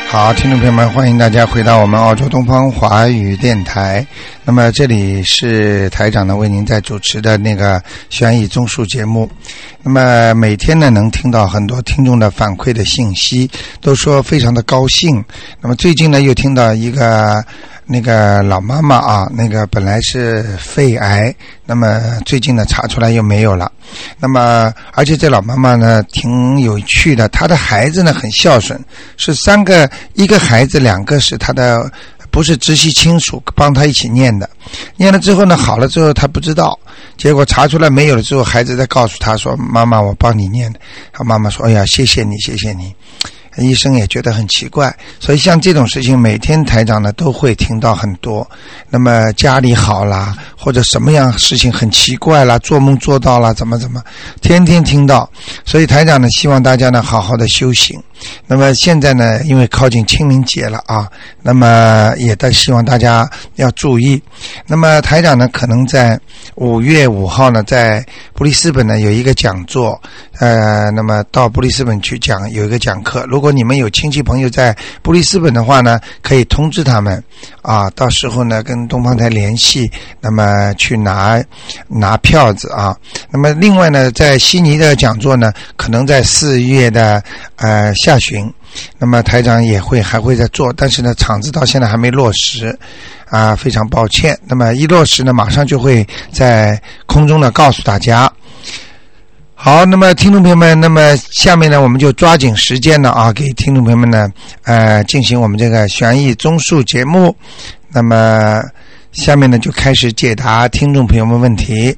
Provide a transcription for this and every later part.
好，听众朋友们，欢迎大家回到我们澳洲东方华语电台。那么这里是台长呢为您在主持的那个悬疑综述节目。那么每天呢能听到很多听众的反馈的信息，都说非常的高兴。那么最近呢又听到一个那个老妈妈啊，那个本来是肺癌，那么最近呢查出来又没有了。那么而且这老妈妈呢挺有趣的，她的孩子呢很孝顺，是3个，一个孩子2个是她的不是直系亲属帮她一起念的，念了之后呢好了之后她不知道，结果查出来没有了之后，孩子再告诉她说妈妈我帮你念的，她妈妈说哎呀谢谢你谢谢你。医生也觉得很奇怪，所以像这种事情每天台长呢都会听到很多。那么家里好啦，或者什么样事情很奇怪啦，做梦做到啦，怎么天天听到。所以台长呢希望大家呢好好的修行。那么现在呢因为靠近清明节了啊，那么也希望大家要注意。那么台长呢可能在5月5号呢在布里斯本呢有一个讲座，那么到布里斯本去有一个讲课，如果你们有亲戚朋友在布里斯本的话呢，可以通知他们啊，到时候呢跟东方台联系，那么去拿票子啊。那么另外呢在悉尼的讲座呢可能在4月的下旬，那么台长还会再做，但是呢场子到现在还没落实啊，非常抱歉。那么一落实呢马上就会在空中呢告诉大家。好，那么听众朋友们，那么下面呢我们就抓紧时间呢啊，给听众朋友们呢进行我们这个悬疑综述节目。那么下面呢就开始解答听众朋友们问题。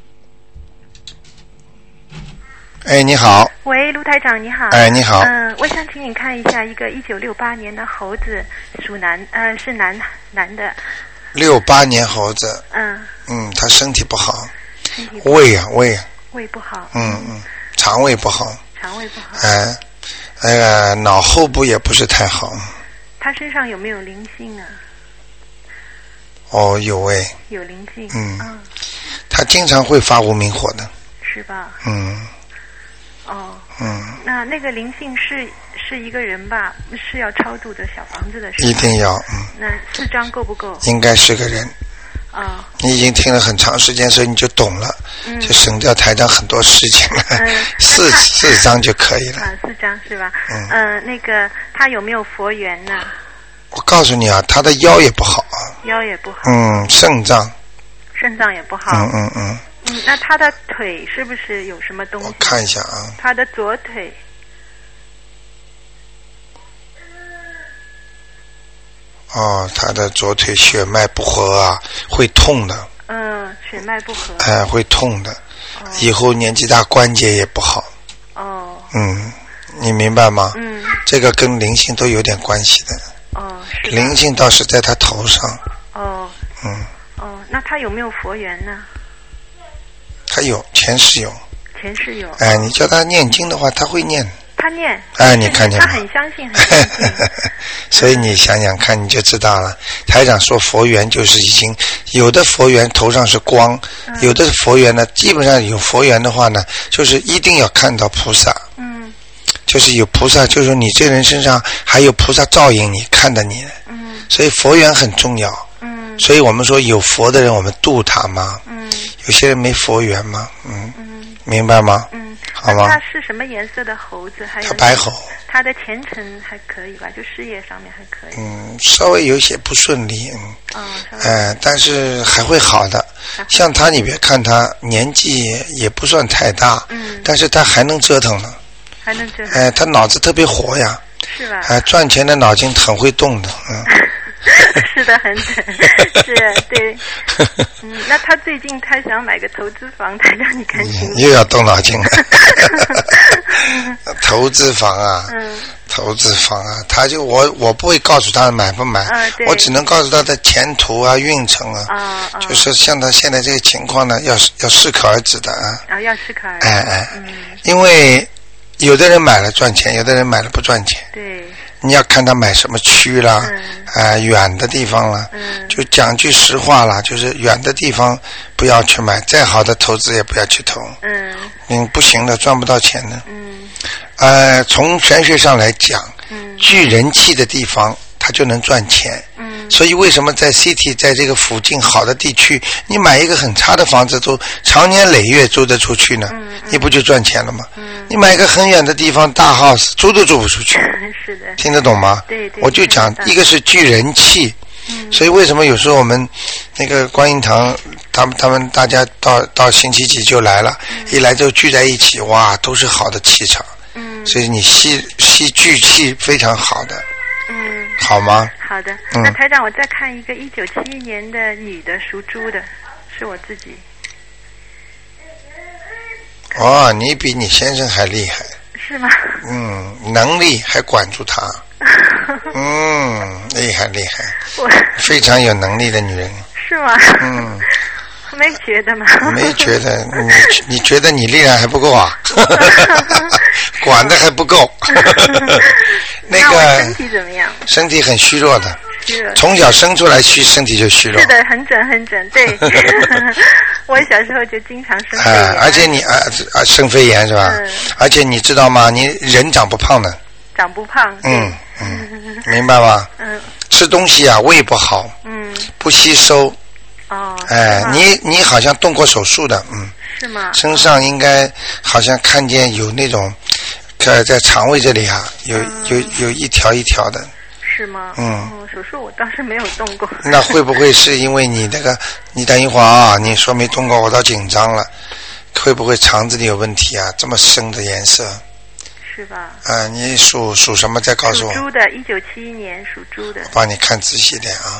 哎，你好。 喂，卢台长，你好。 哎，你好。 我想请你看一下一个1968年的猴子，属是男的。 68年猴子。他身体不好。胃不好。 肠胃不好。脑后部也不是太好。 他身上有没有灵性啊？ 哦，有有灵性。 他经常会发无名火的。 是吧？那个灵性是一个人吧？是要超度的小房子的是吧？ 一定要。 那4张够不够？ 应该是个人。你已经听了很长时间，所以你就懂了，就省掉台长很多事情了。4张就可以了。 4张是吧？那个他有没有佛缘呢？ 我告诉你啊，他的腰也不好啊。 腰也不好。 肾脏也不好。那他的腿是不是有什么东西？ 我看一下啊。 他的左腿。 他的左腿血脉不和啊，会痛的。 血脉不和。 会痛的。以后年纪大关节也不好。你明白吗？这个跟灵性都有点关系的。 是。 灵性倒是在他头上。 那他有没有佛缘呢？ 他有，前世有。你叫他念经的话他会念。 他念。 你看见吗？ 他很相信所以你想想看你就知道了。台长说佛缘就是已经有的佛缘头上是光，有的佛缘呢基本上有佛缘的话呢就是一定要看到菩萨。就是有菩萨，就是说你这人身上还有菩萨照应你，看着你。所以佛缘很重要。所以我们说有佛的人我们度他嘛。有些人没佛缘嘛。明白吗？好吗？ 他是什么颜色的猴子？还有他白猴。 他的前程还可以吧？就事业上面还可以。 稍微有些不顺利。但是还会好的。像他你别看他年纪也不算太大。但是他还能折腾呢。 还能折腾。 他脑子特别活呀。 是吧？ 赚钱的脑筋很会动的。 是的，很准。是，对。那他最近他想买个投资房，他让你看清。 又要动脑筋了。投资房啊。投资房啊，他就我不会告诉他买不买。我只能告诉他的前途啊运程啊。就是像他现在这个情况呢要适可而止的啊。 要适可而止。 因为有的人买了赚钱，有的人买了不赚钱。 对。 你要看他买什么区啦，远的地方啦，就讲句实话啦，就是远的地方不要去买，再好的投资也不要去投，不行的，赚不到钱的。从玄学上来讲，聚人气的地方它就能赚钱。所以为什么在 City 在这个附近好的地区，你买一个很差的房子都长年累月租得出去呢？你不就赚钱了吗？你买一个很远的地方大 house 租都租不出去。 是的。 听得懂吗？ 对对。 我就讲一个是聚人气，所以为什么有时候我们那个观音堂他们大家到星期几就来了，一来就聚在一起，哇，都是好的气场。所以你吸聚气非常好的。好吗？ 好的。那台长，我再看一个1971年的女的，属猪的，是我自己。 哦，你比你先生还厉害。 是吗？ 能力还管住他。厉害厉害。非常有能力的女人。 是吗？没觉得吗？ 没觉得，你觉得你力量还不够啊？管的还不够。那个身体怎么样？ 身体很虚弱的。从小生出来身体就虚弱。 是的，很整，对。我小时候就经常生肺炎。 而且你生肺炎是吧？而且你知道吗？你人长不胖的。 长不胖。 明白吗？吃东西啊，胃不好。不吸收。你好像动过手术的， 是吗？ 身上应该好像看见有那种，在肠胃这里啊，有一条一条的。 是吗？手术我倒是没有动过。 那会不会是因为你你等一会儿啊，你说没动过，我倒紧张了，会不会肠子里有问题啊？这么深的颜色。 是吧？ 你属什么？再告诉我。 属猪的，1971年属猪的。 我帮你看仔细点啊。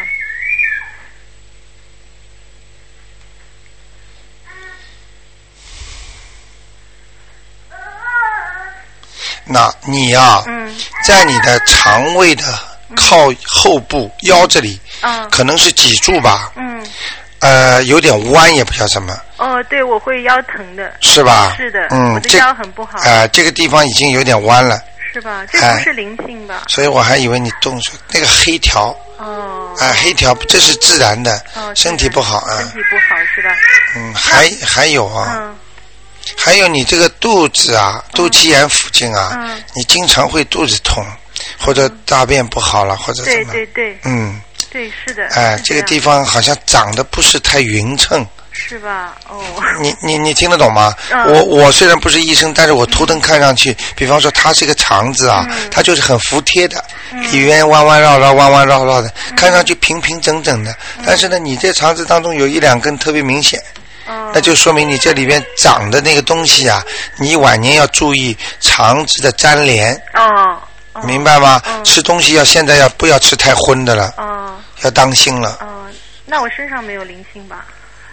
那你啊，在你的肠胃的靠后部腰这里，可能是脊柱吧，有点弯，也不叫什么。 对，我会腰疼的。 是吧？ 是的，我的腰很不好。 这个地方已经有点弯了。 是吧？这不是灵性吧？ 所以我还以为你动手那个黑条。黑条，这是自然的，身体不好啊。 身体不好是吧？ 还有啊。还有你这个肚子啊，肚脐眼附近啊，你经常会肚子痛，或者大便不好了，或者什么。 对。对，是的。 这个地方好像长得不是太匀称。是吧？ 你听得懂吗？我虽然不是医生，但是我图腾看上去，比方说它是个肠子啊，它就是很服帖的，里面弯弯绕绕的，看上去平平整整的。但是呢，你这肠子当中有1-2根特别明显。那就说明你这里边长的那个东西啊，你晚年要注意肠子的粘连。明白吗？吃东西现在不要吃太荤的了。要当心了。 那我身上没有灵性吧？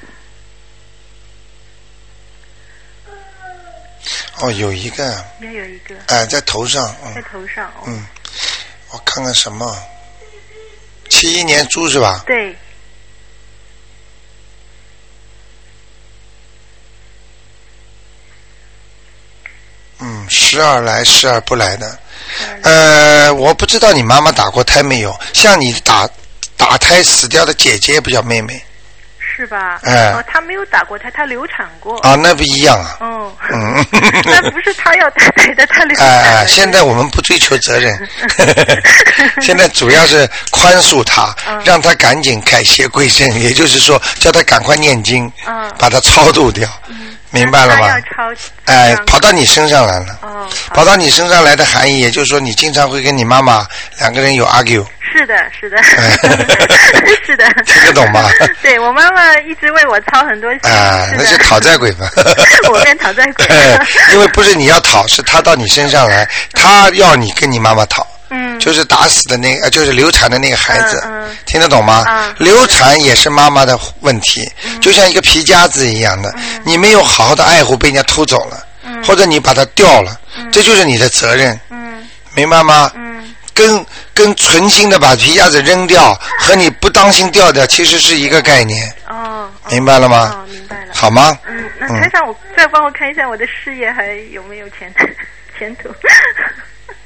有一个。 也有一个。 在头上。 在头上。 我看看什么？71年猪是吧？ 对。 时而来时而不来的。我不知道你妈妈打过胎没有，像你打胎死掉的姐姐不叫妹妹。 是吧？她没有打过胎，她流产过。 那不一样啊。 那不是她要打胎的，她流产。 现在我们不追求责任，现在主要是宽恕她，让她赶紧改邪归正，也就是说叫她赶快念经，把她超度掉。明白了吗？跑到你身上来了。跑到你身上来的含义，也就是说你经常会跟你妈妈2个人有 argue。 是的。是的。 听得懂吗？ 对，我妈妈一直为我操很多心。 那是讨债鬼吧？ 我变讨债鬼。 因为不是你要讨，是他到你身上来，他要你跟你妈妈讨。就是打死的那个，就是流产的那个孩子。听得懂吗？流产也是妈妈的问题，就像一个皮夹子一样的，你没有好好的爱护，被人家偷走了，或者你把它掉了，这就是你的责任。明白吗？跟存心的把皮夹子扔掉和你不当心掉掉其实是一个概念。明白了吗？ 明白了。 好吗？ 那台长，再帮我看一下我的事业还有没有前途？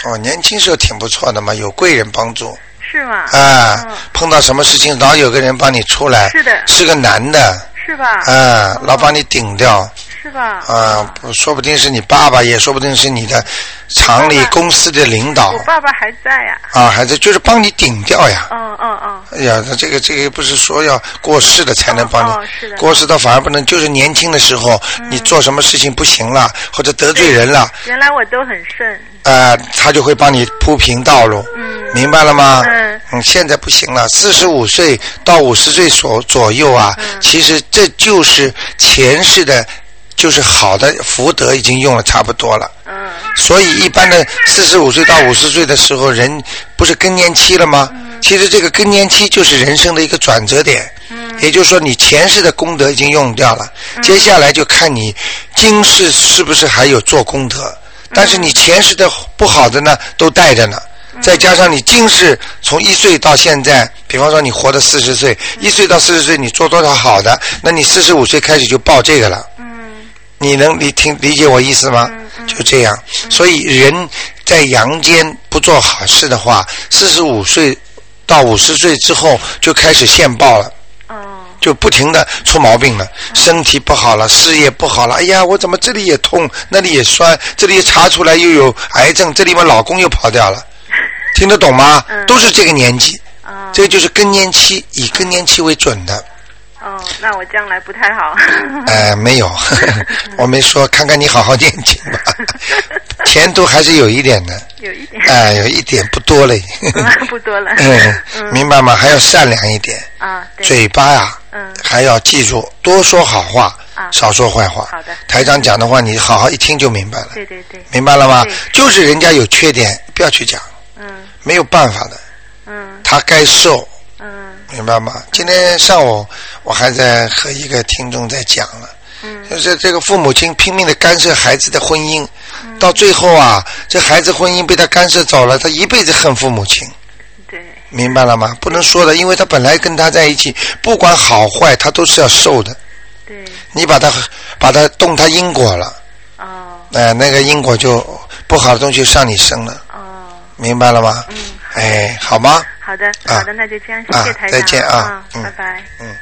哦，年轻时候挺不错的嘛，有贵人帮助。 是吗？ 啊，碰到什么事情老有个人帮你出来。 是的。 是个男的。 是吧？ 啊，老把你顶掉。 是吧？ 啊，说不定是你爸爸，也说不定是你的厂里公司的领导。 我爸爸还在呀。 啊，还在，就是帮你顶掉呀。 哦。 哎呀，这个不是说要过世了才能帮你， 是的。 过世倒反而不能，就是年轻的时候，你做什么事情不行了，或者得罪人了。 原来我都很顺。 他就会帮你铺平道路。明白了吗？现在不行了，45岁到50岁左右啊，其实这就是前世的，就是好的福德已经用了差不多了。所以一般的45岁到50岁的时候，人不是更年期了吗？其实这个更年期就是人生的一个转折点。也就是说你前世的功德已经用掉了，接下来就看你今世是不是还有做功德。但是你前世的不好的呢都带着呢，再加上你今世从1岁到现在，比方说你活到40岁，1岁到40岁你做多少好的，那你45岁开始就报这个了。你能理解我意思吗？就这样。所以人在阳间不做好事的话，45岁到50岁之后就开始现报了。就不停的出毛病了，身体不好了，事业不好了，哎呀，我怎么这里也痛，那里也酸，这里查出来又有癌症，这里我老公又跑掉了，听得懂吗？都是这个年纪。这个就是更年期，以更年期为准的。 那我将来不太好。 没有，我没说，看看你好好念经吧，前途还是有一点的。 有一点。 有一点，不多了。 不多了。 明白吗？还要善良一点。 对。 嘴巴呀，还要记住，多说好话，少说坏话。 好的。 台长讲的话，你好好一听就明白了。 对。 明白了吗？就是人家有缺点，不要去讲。没有办法的。他该受。明白吗？今天上午我还在和一个听众在讲了，就是这个父母亲拼命的干涉孩子的婚姻，到最后啊，这孩子婚姻被他干涉走了，他一辈子恨父母亲。 对。 明白了吗？不能说的，因为他本来跟他在一起，不管好坏，他都是要受的。 对。 你把他动他因果了。那个因果就不好的东西上你身了。明白了吗？好吗？ 好的，那就这样，谢谢台长。 再见啊， 拜拜。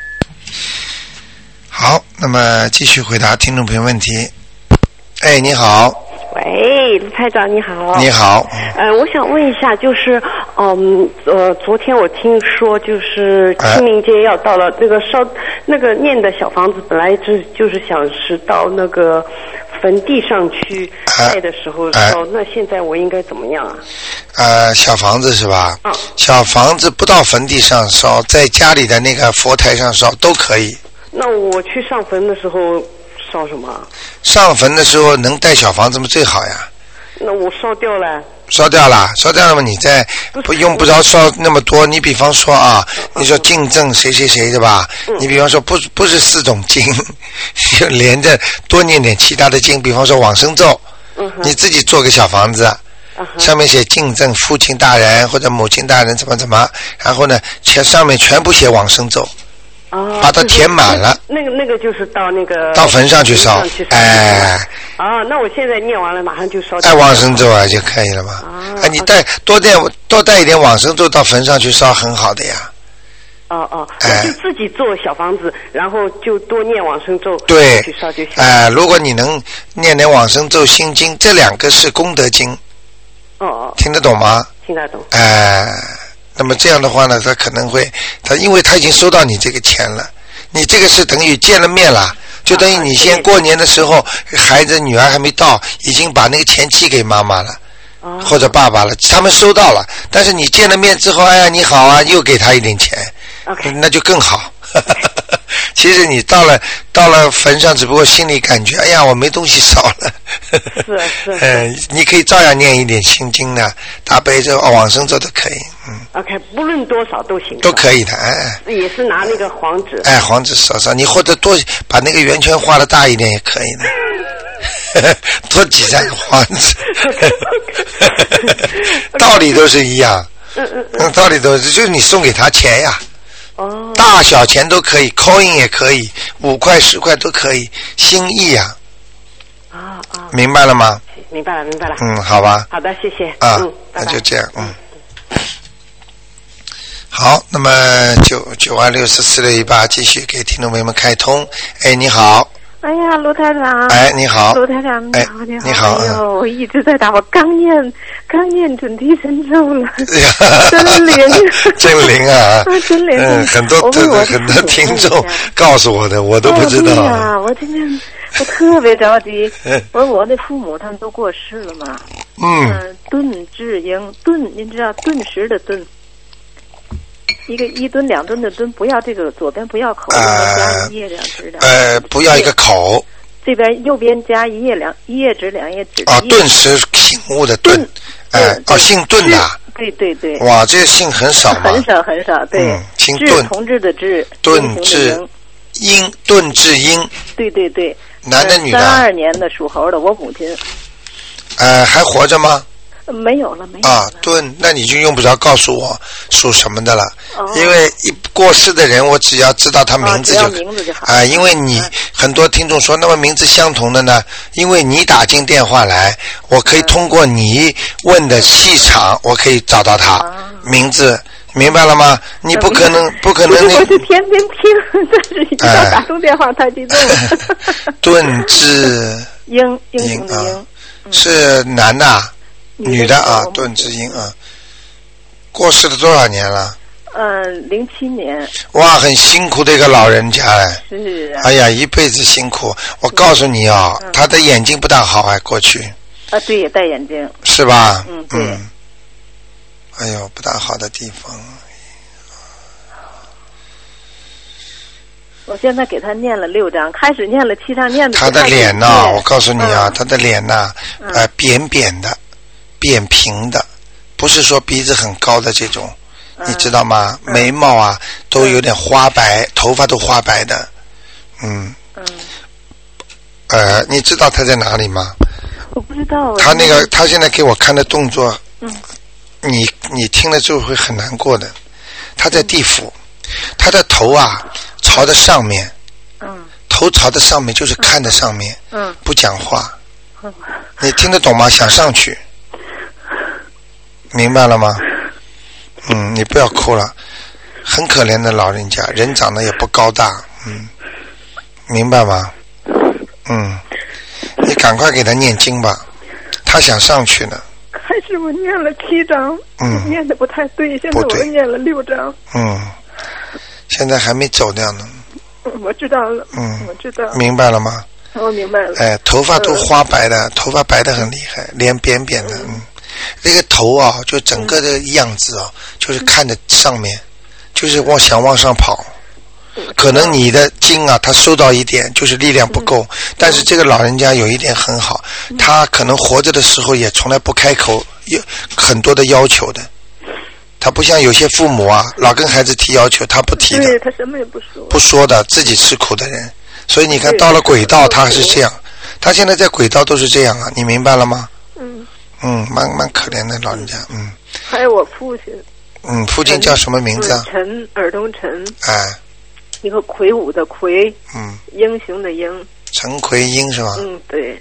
好，那么继续回答听众朋友问题。你好。 喂，卢台长你好。 你好。 我想问一下，就是昨天我听说就是清明节要到了，这个烧那个念的小房子本来就是想是到那个坟地上去盖的时候烧，那现在我应该怎么样啊？ 小房子是吧？小房子不到坟地上烧，在家里的那个佛台上烧都可以。 那我去上坟的时候烧什么？ 上坟的时候能带小房子吗？最好呀。 那我烧掉了。烧掉了嘛？你再用不着烧那么多。你比方说啊，你说敬赠谁谁谁对吧？你比方说不是4种经，就连着多念点其他的经，比方说往生咒，你自己做个小房子，上面写敬赠父亲大人或者母亲大人怎么，然后呢，上面全部写往生咒。把它填满了。 那个就是到坟上去烧。 那我现在念完了，马上就烧。 往生咒就可以了嘛。你多带一点往生咒到坟上去烧，很好的呀。 我就自己做小房子，然后就多念往生咒， 对， 去烧就行。 如果你能念点往生咒、心经，这2个是功德经。听得懂吗？ 听得懂。 那么这样的话呢，他可能会，因为他已经收到你这个钱了，你这个是等于见了面了，就等于你先过年的时候，孩子女儿还没到，已经把那个钱寄给妈妈了，或者爸爸了，他们收到了，但是你见了面之后，哎呀你好啊，又给他一点钱，那就更好。其实你到了坟上，只不过心里感觉，哎呀，我没东西烧了。 是。 你可以照样念一点心经的，大悲咒、往生咒都可以。 OK， 不论多少都行。 都可以的， 也是拿那个黄纸。 黄纸烧，你或者多把那个圆圈画的大一点也可以的。多挤3个黄纸。道理都是一样。道理都是，就是你送给他钱呀。大小钱都可以 ，coin 也可以，5块10块都可以，心意呀。明白了吗？ 明白了，明白了。 好吧。 好的，谢谢。 啊， 拜拜。 那就这样，好，那么9264468继续给听众朋友们开通。哎，你好。 哎呀，卢台长。 哎，你好。 卢台长，你好， 你好。 哎呦，我一直在打，我刚念准提神咒了，真灵， 真灵啊！ 真灵。 很多听众告诉我的，我都不知道。 对呀，我今天我特别着急。我的父母他们都过世了嘛。顿智英，您知道顿时的顿。一个1吨2吨的吨，不要这个左边不要口，加一叶两指两。 不要一个口。 这边右边加一叶指两叶指。 顿时醒悟的顿。姓顿的。 对。 哇，这个姓很少嘛。 很少，对。 姓顿。 同志的志。 顿智英。 对。 男的女的 ？32年的属猴的，我母亲。 还活着吗？ 没有了。 顿，那你就用不着告诉我属什么的了，因为过世的人，我只要知道他名字就好。因为你很多听众说，那么名字相同的呢？因为你打进电话来，我可以通过你问的气场，我可以找到他名字，明白了吗？你不可能。我是天天听，但是一到打通电话太激动了。 顿智英雄的英， 是男的。女的啊，顿智英啊，过世了多少年了 ？07年。 哇，很辛苦的一个老人家哎。 是啊。 哎呀，一辈子辛苦。我告诉你啊，他的眼睛不大好过去。 对，也戴眼镜。 是吧？ 对。 哎呦，不大好的地方。 我现在给他念了6章，开始念了7章，念的。 他的脸呐，我告诉你啊，他的脸呐，扁扁的。扁平的，不是说鼻子很高的这种，你知道吗？眉毛啊都有点花白，头发都花白的，你知道他在哪里吗？ 我不知道。 他现在给我看的动作，你听了之后会很难过的。他在地府，他的头啊朝着上面，头朝着上面就是看着上面，不讲话，你听得懂吗？想上去。明白了吗？你不要哭了，很可怜的老人家，人长得也不高大，明白吗？你赶快给他念经吧，他想上去呢。 开始我念了7章，念的不太对，现在我念了6章。 现在还没走掉呢。 我知道了。我知道。 明白了吗？ 我明白了。 头发都花白的，头发白的很厉害，脸扁扁的，那个头啊，就整个的样子啊，就是看着上面，就是想往上跑。可能你的筋啊，他收到一点，就是力量不够。但是这个老人家有一点很好，他可能活着的时候也从来不开口，有很多的要求的。他不像有些父母啊，老跟孩子提要求，他不提的。 对，他什么也不说。 不说的，自己吃苦的人。所以你看到了轨道，他还是这样。他现在在轨道都是这样啊，你明白了吗？蛮可怜的老人家， 还有我父亲。 父亲叫什么名字啊？ 陈，耳东陈。一个魁梧的魁。英雄的英。 陈奎英是吧？ 对。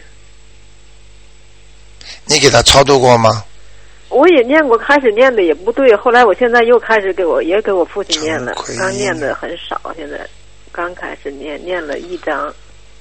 你给他超度过吗？ 我也念过，开始念的也不对，后来我现在又开始给我父亲念了，刚念的很少，现在刚开始念了1章。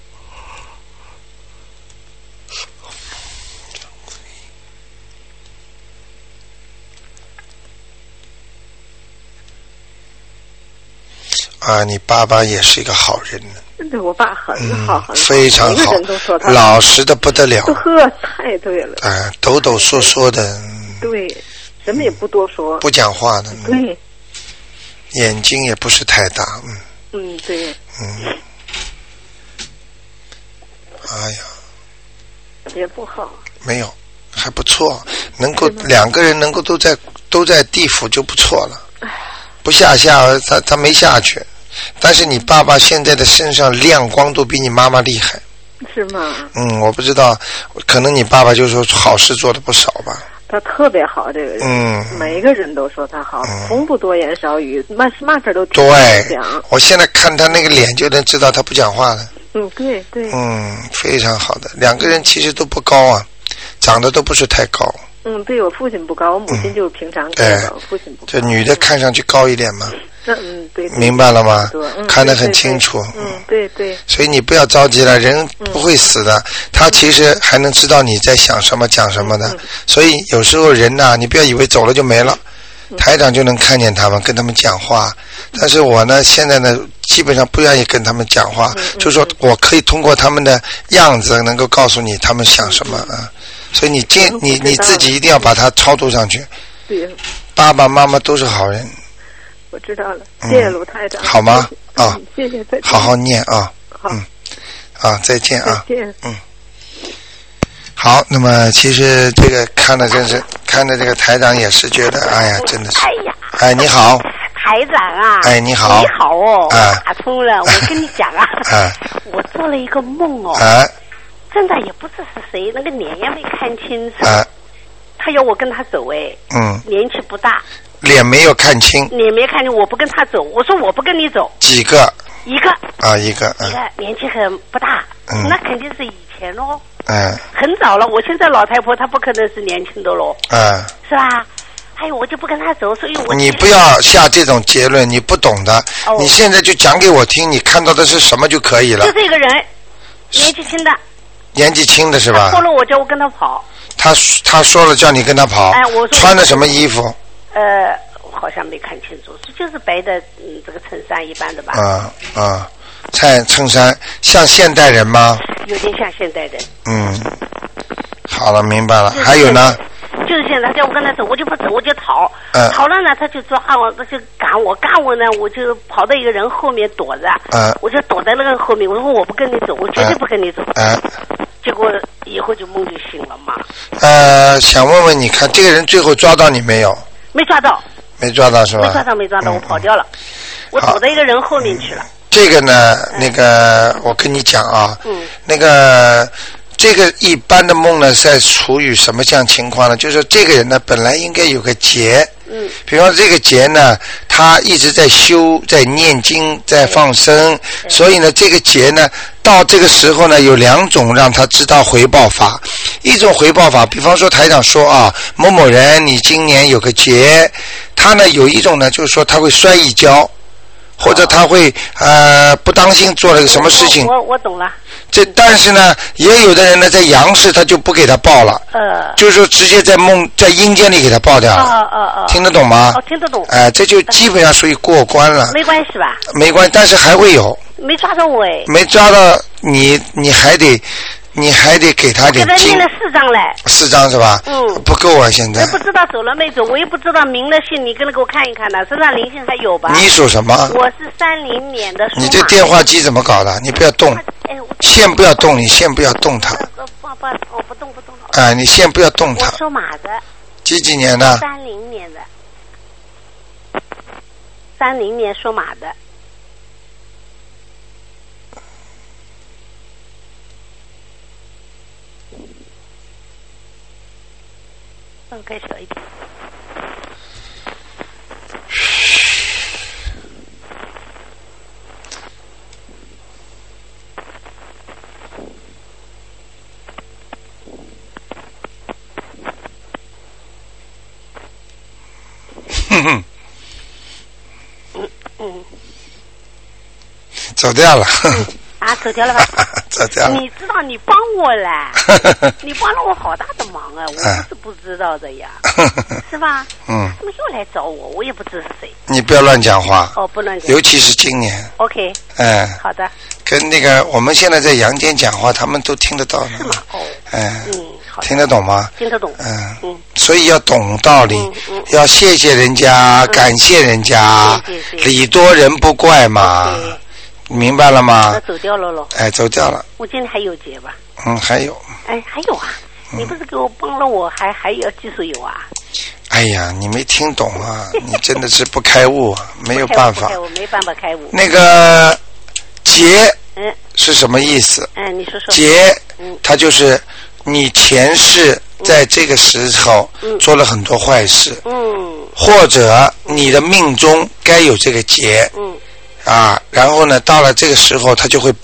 你爸爸也是一个好人。 对，我爸很好，很好， 非常好， 人都说他老实的不得了。 太对了。 抖抖嗦嗦的。 对，什么也不多说。 不讲话的。 对。 眼睛也不是太大。 对。 哎呀。 也不好。 没有，还不错，能够2个人能够都在地府就不错了。不下他没下去，但是你爸爸现在的身上亮光都比你妈妈厉害。 是吗？ 我不知道，可能你爸爸就说好事做的不少吧。 他特别好，这个人。每个人都说他好，从不多言少语，嘛事都听他讲。 我现在看他那个脸就能知道他不讲话了。 对。 非常好的，2个人其实都不高啊， 长得都不是太高。 对，我父亲不高，我母亲就是平常高的，父亲不高。 这女的看上去高一点嘛。 对。 明白了吗？看得很清楚。 对。 所以你不要着急了，人不会死的，他其实还能知道你在想什么讲什么的。所以有时候人呐，你不要以为走了就没了。台长就能看见他们，跟他们讲话。但是我呢，现在呢，基本上不愿意跟他们讲话，就是说我可以通过他们的样子能够告诉你他们想什么啊。所以你自己一定要把它超度上去。 对。 爸爸妈妈都是好人。 我知道了，谢谢卢台长。 好吗？ 谢谢，再见。 好好念啊。 好。 再见啊。 再见。 好，那么其实这个看着这个台长也是觉得，哎呀，真的是。你好。 台长啊。 你好。 你好哦。打通了，我跟你讲啊。我做了一个梦哦。真的也不知是谁，那个脸也没看清楚。他要我跟他走年纪不大。 脸没有看清。 脸没看清，我不跟他走。我说我不跟你走。 几个？ 一个。 一个年纪很不大。那肯定是以前咯。很早了，我现在老太婆，她不可能是年轻的咯。是吧？我就不跟他走，所以我。 你不要下这种结论，你不懂的。你现在就讲给我听，你看到的是什么就可以了。 就这个人，年纪轻的。 年纪轻的是吧？ 他说了，我叫我跟他跑。 他说了叫你跟他跑。 我说穿的什么衣服？ 好像没看清楚，就是白的，这个衬衫一般的吧。 衬衫像现代人吗？ 有点像现代人。 好了，明白了。还有呢？ 就是现在叫我跟他走，我就不走，我就逃。逃了呢，他就抓我，他就赶我呢，我就跑到一个人后面躲着。我就躲在那个后面，我说我不跟你走，我绝对不跟你走。结果以后就梦就醒了嘛。 想问问你看，这个人最后抓到你没有？ 没抓到。 没抓到是吧？ 没抓到，我跑掉了，我躲在一个人后面去了。 这个呢，那个我跟你讲啊，那个这个一般的梦呢，在处于什么样情况呢？就是这个人呢，本来应该有个劫，比方说这个劫呢，他一直在修，在念经，在放生，所以呢，这个劫呢，到这个时候呢，有两种让他知道回报法。一种回报法，比方说台长说啊，某某人你今年有个劫，他呢有一种呢，就是说他会摔一跤。或者他会不当心做了个什么事情。 我懂了。 但是呢，也有的人呢，在阳世他就不给他报了。就是说直接在阴间里给他报掉了。听得懂吗？ 听得懂。 这就基本上属于过关了。 没关系吧？ 没关系，但是还会有。 没抓到我没抓到你还得给他点经。 我给他念了4张嘞。 4张是吧？不够啊，现在。 我不知道走了没走，我也不知道明了信，你跟他给我看一看呢，身上灵性还有吧？ 你属什么？ 我是30年的属马。 你这电话机怎么搞的？你不要动。线不要动，你线不要动它。 我不动。 你线不要动它。 我属马的。 几年的 ？30年的。30年属马的。开小一点。走掉了。 走掉了吧？ 走掉了。 你知道你帮我了，你帮了我好大的忙啊！我不是不知道的呀，是吧？他们又来找我，我也不知是谁。 你不要乱讲话。 不乱讲。 尤其是今年。 OK。好的。 跟那个我们现在在阳间讲话，他们都听得到的。 是吗？好。 听得懂吗？ 听得懂。 所以要懂道理，要谢谢人家，感谢人家，礼多人不怪嘛。明白了吗？ 那走掉了咯。 走掉了。 我今天还有劫吧？ 还有。 还有啊！你不是给我帮了我，还要继续有啊？ 哎呀，你没听懂啊！你真的是不开悟啊，没有办法。 我没办法开悟。 那个劫，是什么意思？ 你说说。 劫，它就是你前世在这个时候做了很多坏事，或者你的命中该有这个劫。然后呢，到了这个时候，他就会报。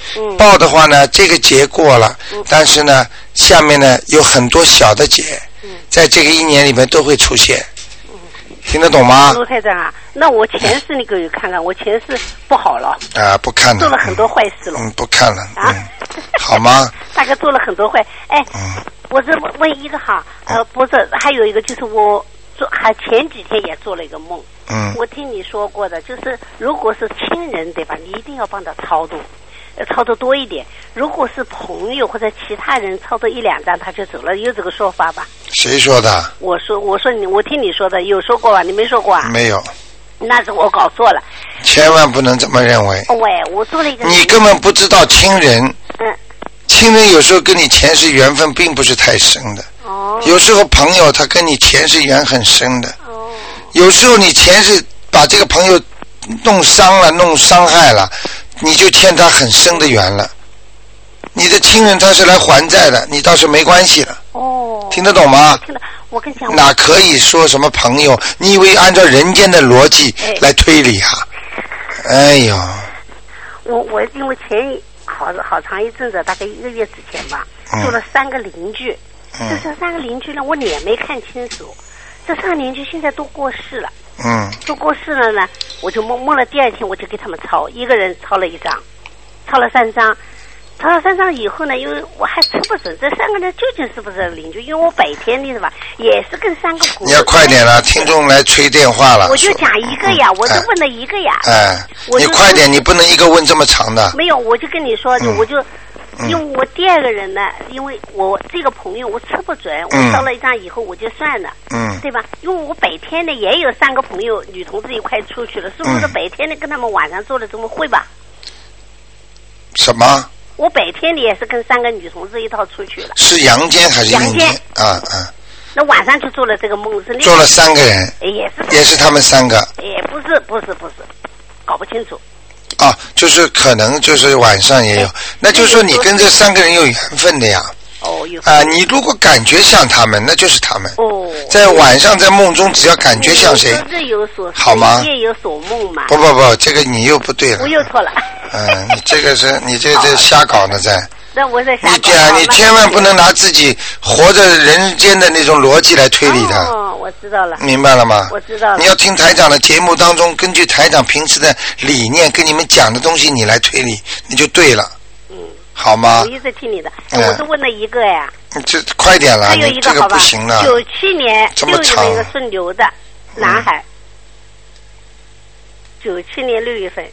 报的话呢，这个劫过了，但是呢，下面呢有很多小的劫，在这个1年里面都会出现。听得懂吗？ 卢台长啊，那我前世你给我看看，我前世不好了啊，不看了， 做了很多坏事了。 不看了啊，好吗？ 大概做了很多坏，我这问一个哈，不是，还有一个就是我还前几天也做了一个梦，我听你说过的，就是如果是亲人对吧，你一定要帮他超度多一点。如果是朋友或者其他人超度1、2张他就走了，有这个说法吧？ 谁说的？ 我说你，我听你说的，有说过吧？你没说过啊？ 没有。 那是我搞错了。 千万不能这么认为。 我做了一个。 你根本不知道亲人。亲人有时候跟你前世缘分并不是太深的。有时候朋友他跟你前世缘很深的。有时候你前世把这个朋友弄伤了、弄伤害了，你就欠他很深的缘了。你的亲人他是来还债的，你倒是没关系了。听得懂吗？ 听得，我跟你讲。 哪可以说什么朋友？你以为按照人间的逻辑来推理啊？哎呦！我因为好长一阵子，大概1个月之前吧，做了3个邻居。这3个邻居呢，我脸没看清楚。这3个邻居现在都过世了。都过世了呢，我就摸了第2天，我就给他们抄，一个人抄了1张，抄了3张。抄了3张以后呢，因为我还吃不准这3个人究竟是不是邻居，因为我白天的是吧，也是跟3个朋友。 你要快点了，听众来催电话了。 我就讲一个呀，我就问了一个呀。 你快点，你不能一个问这么长的。 没有，我就跟你说，我就因为我第2个人呢，因为我这个朋友我吃不准，我抄了1张以后我就算了，对吧？因为我白天呢也有3个朋友女同志一块出去了，是不是白天呢跟他们晚上做了怎么会吧？ 什么？ 我白天里也是跟3个女同志一套出去了。 是阳间还是阴间？ 那晚上就做了这个梦，是做了3个人，也是他们3个。 不是，搞不清楚。 就是可能就是晚上也有，那就是说你跟这3个人有缘分的呀。你如果感觉像他们，那就是他们。在晚上在梦中，只要感觉像谁，好吗？ 夜有所梦嘛。 不，这个你又不对了。 我又错了。 你这个是你这瞎搞呢在。 那我在瞎搞。 你千万不能拿自己活着人间的那种逻辑来推理的。 我知道了。 明白了吗？ 我知道了。 你要听台长的节目当中，根据台长平时的理念跟你们讲的东西，你来推理，你就对了。好吗？ 我一直听你的，我是问了一个呀。 这快点了， 还有一个这个不行了。 97年6月份一个姓刘的男孩。97年6月份。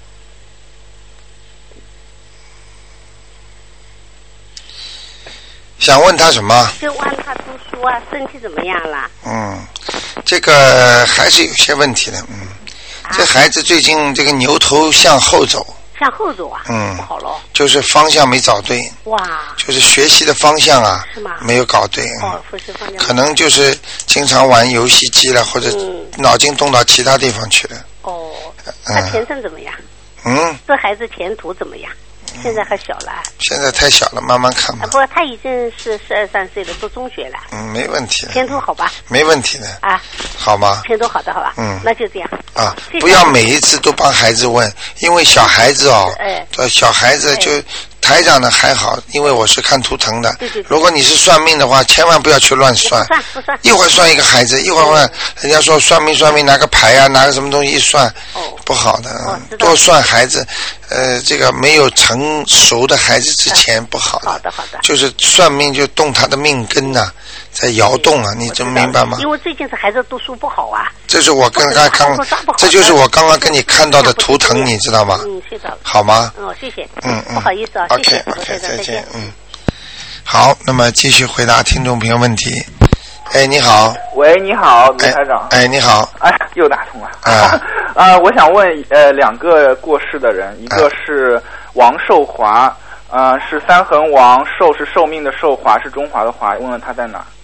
想问他什么？ 就问他读书啊，身体怎么样了？ 这个还是有些问题的。这孩子最近这个牛头向后走。 向后走啊？不好了。 就是方向没找对。 哇。 就是学习的方向啊。 是吗？没有搞对。 不是方向。 可能就是经常玩游戏机了，或者脑筋动到其他地方去了。 他前程怎么样？这孩子前途怎么样？现在还小了。 现在太小了，慢慢看吧。 不，他已经是12、13岁了，读中学了。 没问题。 前途好吧？ 没问题的。好吗？ 前途好的，好吧。那就这样。 不要每一次都帮孩子问，因为小孩子小孩子就台长呢还好，因为我是看图腾的。如果你是算命的话，千万不要去乱算。 不算。 一会儿算一个孩子，一会儿人家说算命拿个牌啊，拿个什么东西一算，不好的。多算孩子，这个没有成熟的孩子之前不好的。 好的。 就是算命就动他的命根呐，在摇动啊，你这明白吗？ 因为最近这孩子读书不好啊。 这是我这就是我刚刚跟你看到的图腾，你知道吗？ 知道了。 好吗？ 谢谢。不好意思啊，谢谢。 OK， 再见。好，那么继续回答听众朋友问题。你好。 喂，你好，卢台长。 你好。 又打通了。我想问2个过世的人，一个是王寿华，是3横王，寿是寿命的寿，华是中华的华，问问他在哪？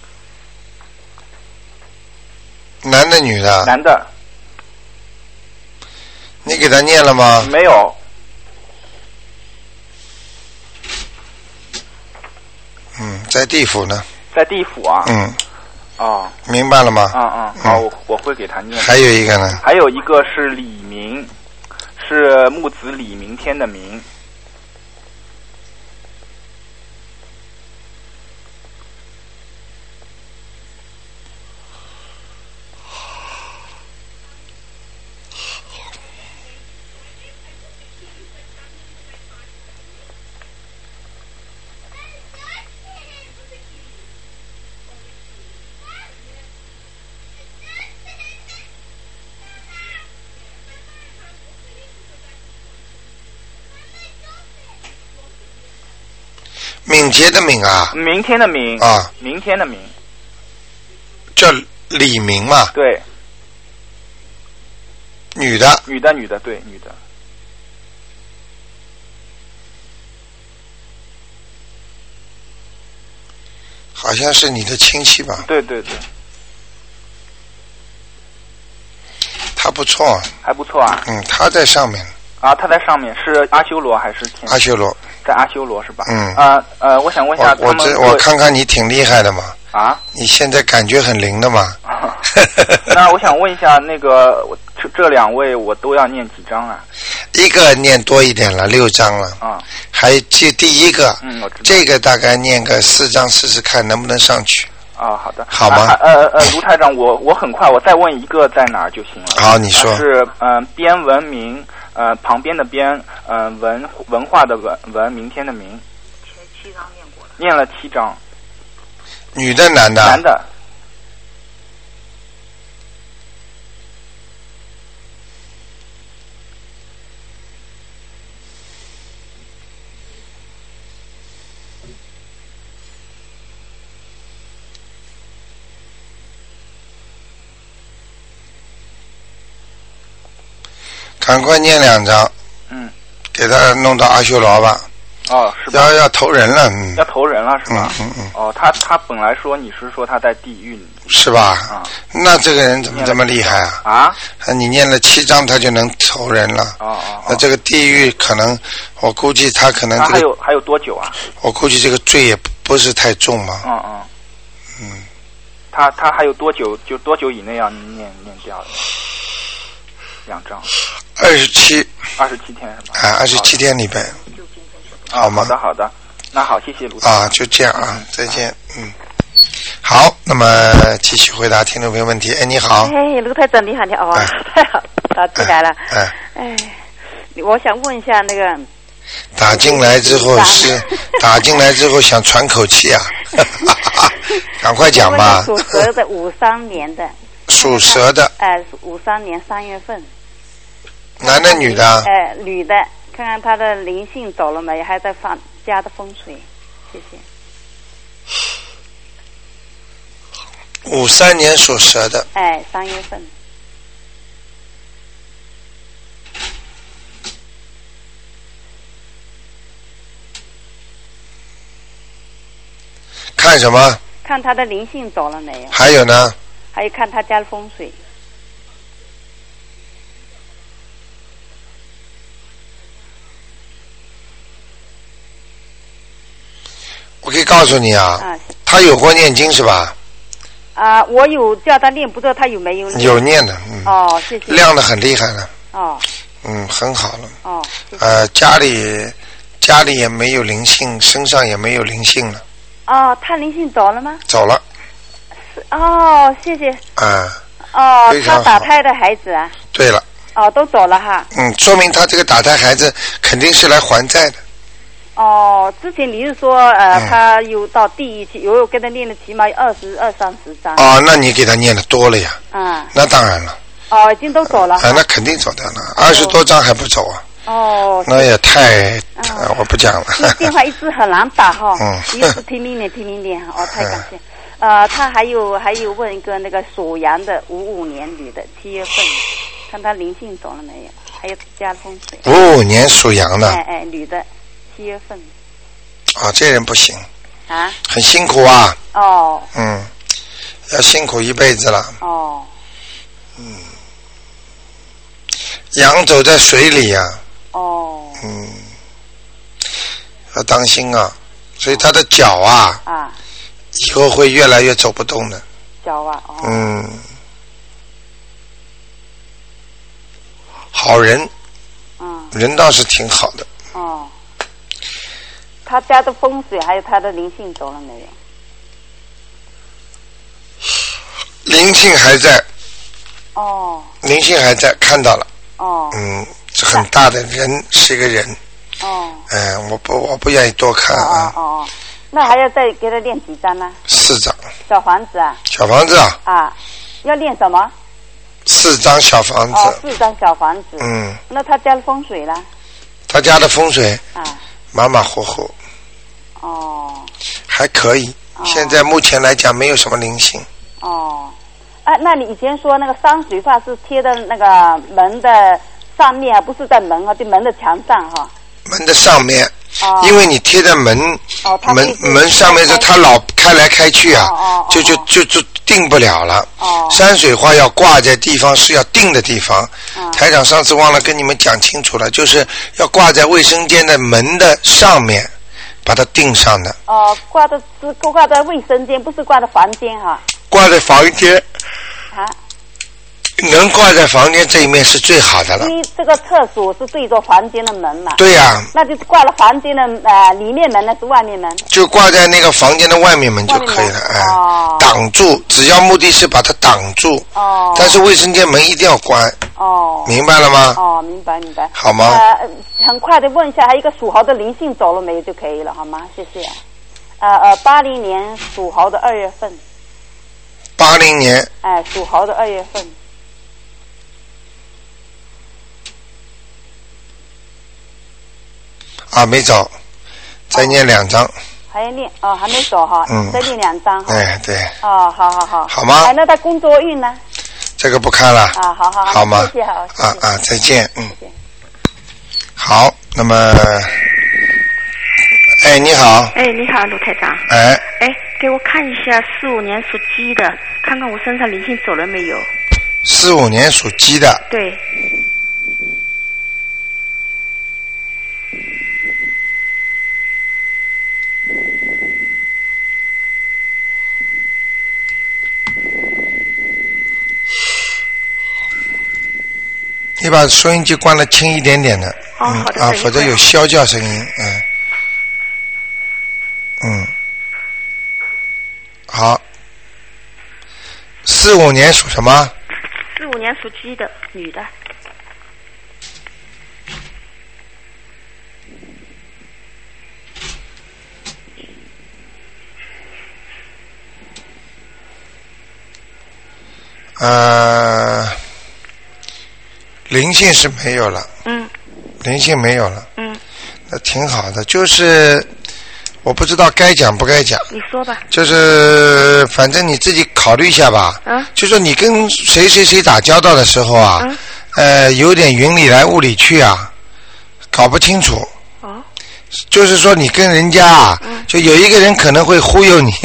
男的女的？ 男的。 你给他念了吗？ 没有。 在地府呢。 在地府啊？ 明白了吗？ 好，我会给他念。 还有一个呢？ 还有一个是李明，是木子李明天的明。 洁的敏啊？ 明天的明啊， 明天的明， 叫李明嘛？ 对。 女的， 女的，对，女的。 好像是你的亲戚吧？ 对对对。 他不错。 还不错啊。 他在上面。 啊，他在上面是阿修罗还是天？ 阿修罗。 在阿修罗是吧？我想问一下我看看你挺厉害的嘛。 啊？ 你现在感觉很灵的嘛？ 那我想问一下，那个这两位我都要念几张啊？ 一个念多一点了，6张了。 啊。 还就第一个。 我知道。 这个大概念个4张试试看能不能上去。 啊，好的。 好吗？ 卢台长，我很快，我再问一个在哪儿就行了。 好，你说。 是边文明，旁边的边，文化的文，明天的明。 7张念过了。 念了7张。 女的男的？ 男的。 赶快念2张。给他弄到阿修罗吧。 哦，是吧？ 要投人了。 要投人了是吧？哦，他本来说你是说他在地狱里。 是吧？那这个人怎么这么厉害啊？ 啊？ 你念了7张，他就能投人了。那这个地狱可能，我估计他可能还有多久啊？ 我估计这个罪也不是太重嘛。 他还有多久？就多久以内要念掉的？2张。 27 天是吧 ？27天里边。好吗？ 好的，那好，谢谢卢台长。 就这样啊，再见。好，那么继续回答听众朋友问题。你好。 卢台长你好，你好，太好，打进来了。我想问一下那个。 打进来之后想喘口气啊，赶快讲吧。 属蛇的53年的。 属蛇的。 53年3月份。 男的女的？ 女的。看看他的灵性走了没，还在家的风水，谢谢。 53年属蛇的。 3月份。 看什么？ 看他的灵性走了没有？ 还有呢？ 还有看他家的风水。 我可以告诉你啊，他有过念经是吧？ 我有叫他念，不知道他有没有念。 有念的， 谢谢。 亮的很厉害了。很好了。家里也没有灵性，身上也没有灵性了。 他灵性走了吗？ 走了。 谢谢。 他打胎的孩子啊。 对了。 都走了哈。 说明他这个打胎孩子肯定是来还债的。 之前你是说他有到地狱去，有跟他念了起码20-30章。 那你给他念的多了呀。那当然了。 已经都走了。 那肯定走掉了，20多章还不走啊。那也太，我不讲了。 这电话一直很难打哈。一直拼命点，太感谢。他还有问一个那个属羊的55年女的7月份，看他灵性走了没有，还有家风水。 55年属羊的。 女的。7月份。 这人不行。很辛苦啊。要辛苦一辈子了。羊走在水里呀。要当心啊，所以他的脚以后会越来越走不动的。 脚好人。人倒是挺好的。 他家的风水还有他的灵性走了没有？ 灵性还在。灵性还在，看到了。这很大的人，是一个人。我不愿意多看啊。 那还要再给他练几张呢？4 张。 小房子啊？ 小房子啊？ 要练什么 ？4张小房子。 4张小房子。那他家的风水呢？ 他家的风水。马马虎虎。 哦。 还可以，现在目前来讲没有什么灵性。 哦。那你以前说那个山水画是贴在那个门的上面，不是在门对门的墙上哈？ 门的上面。因为你贴在门上面是它老开来开去啊，就定不了了。山水画要挂在地方是要定的地方。台长上次忘了跟你们讲清楚了，就是要挂在卫生间的门的上面，把它定上的。 挂在卫生间，不是挂在房间哈。 挂在房间。能挂在房间这一面是最好的了。 因为这个厕所是对着房间的门嘛。 对呀。 那就挂了房间的里面门，那是外面门。 就挂在那个房间的外面门就可以了，挡住，只要目的是把它挡住。但是卫生间门一定要关。明白了吗？ 明白。 好吗？ 很快的问一下，还有一个属猴的灵性走了没有就可以了，好吗？谢谢。80年属猴的2月份。 80年。 属猴的2月份。 没走，再念2张。 还要念还没走哈。再念2张哈。 对。 好。 好吗？ 那他工作运呢？ 这个不看了。 好。 好吗？ 谢谢好。 再见。 谢谢。 好，那么，你好。 你好，卢台长。给我看一下45年属鸡的，看看我身上灵性走了没有。 45年属鸡的。 对。 你把收音机关了轻一点点的。 好的。 否则有啸叫声音。好。45年属什么 ？45年属鸡的，女的。 灵性是没有了。灵性没有了。那挺好的，就是我不知道该讲不该讲。 你说吧。 就是反正你自己考虑一下吧。就说你跟谁打交道的时候啊，有点云里来雾里去啊，搞不清楚。就是说你跟人家啊，就有一个人可能会忽悠你，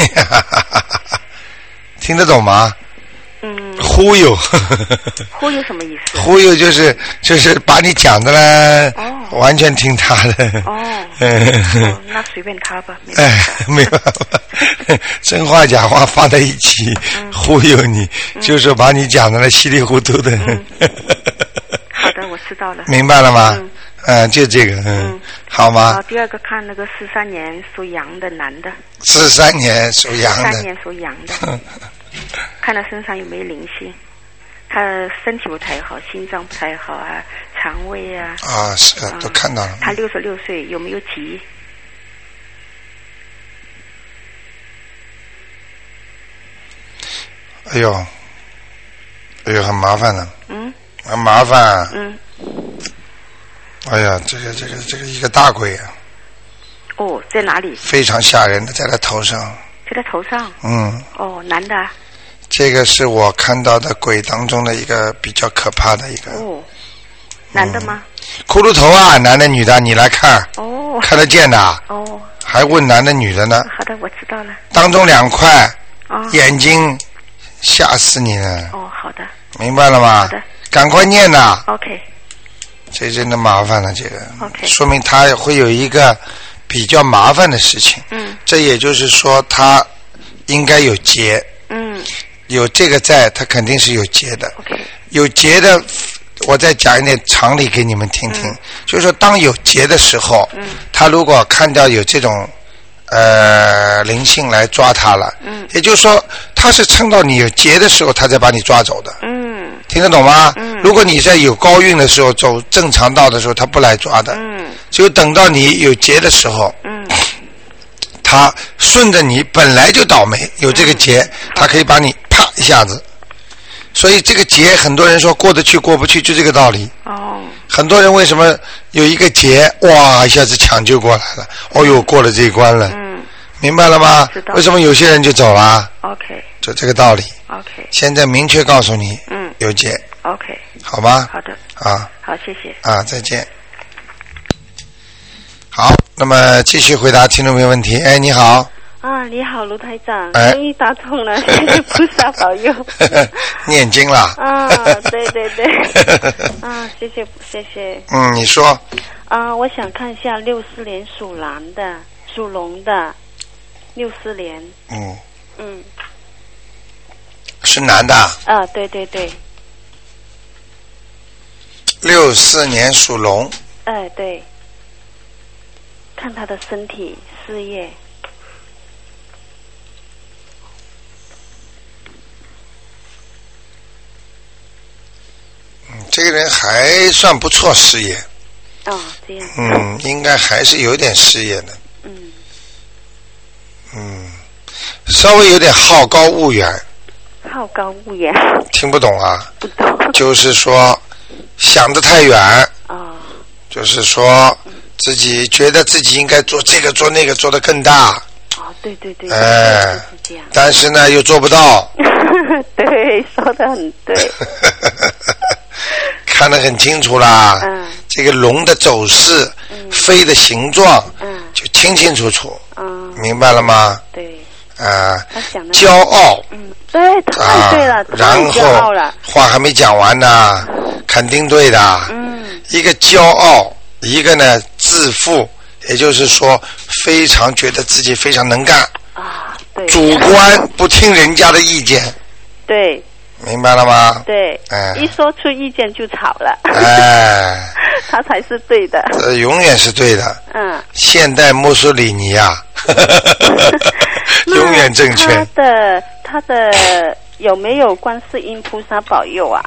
听得懂吗？忽悠。 忽悠什么意思？ 忽悠就是把你讲的呢，完全听他的。 那随便他吧。 没办法，真话假话放在一起，忽悠你，就是把你讲的呢稀里糊涂的。 好的，我知道了。 明白了吗？就这个。好吗？ 第二个看那个43年属羊的男的。 43年属羊的。 43年属羊的。看他身上有没有灵性，他身体不太好，心脏不太好啊，肠胃啊。 是都看到了。 他66岁，有没有急？ 哎呦，很麻烦的。很麻烦。哎呀，这个一个大鬼啊。 在哪里？ 非常吓人的，在他头上。 在他头上。男的。 这个是我看到的鬼当中的一个比较可怕的一个。 男的吗？ 骷髅头啊，男的女的，你来看。看得见的。还问男的女的呢。 好的，我知道了。 当中2块。眼睛，吓死你了。 好的。 明白了吗？ 好的。 赶快念呐。 OK。 这真的麻烦了，这个。 OK。 说明他会有一个比较麻烦的事情。这也就是说他应该有劫。有这个在，他肯定是有劫的。有劫的，我再讲一点常理给你们听听。就是说，当有劫的时候，他如果看到有这种灵性来抓他了，也就是说，他是趁到你有劫的时候，他才把你抓走的。听得懂吗？如果你在有高运的时候走正常道的时候，他不来抓的。只有等到你有劫的时候。他顺着你本来就倒霉，有这个劫，他可以把你啪一下子。所以这个劫，很多人说过得去过不去，就这个道理。很多人为什么有一个劫，哇，一下子抢救过来了，过了这一关了。 明白了吗？ 知道。 为什么有些人就走了 ？OK。 就这个道理。 OK。 现在明确告诉你。有解。 OK。 好吧。 好的。 啊。 好，谢谢。 啊，再见。好，那么继续回答听众朋友问题。哎，你好。 啊，你好，卢台长，终于打通了，谢谢菩萨保佑。 念经了。 啊，对对对。啊，谢谢谢谢。 你说。 啊，我想看一下64年属龙的，64年。 是男的。 啊，对对对。 64年属龙。 哎，对。看他的身体、事业。 这个人还算不错，事业。 哦，这样。 应该还是有点事业的。稍微有点好高骛远。 好高骛远。 听不懂啊？ 不懂。 就是说想得太远。就是说自己觉得自己应该做这个做那个做得更大。 对对对。 是这样。 但是呢又做不到。 对，说得很对。 看得很清楚啦。这个龙的走势，飞的形状，就清清楚楚。明白了吗？ 对。 骄傲。 对，太对了， 然后话还没讲完呢，肯定对的。一个骄傲，一个呢自负，也就是说非常觉得自己非常能干。 对。 主观不听人家的意见。 对。 明白了吗？ 对。一说出意见就吵了。他才是对的。 永远是对的。现代墨索里尼啊。永远正确。 他的有没有观世音菩萨保佑啊？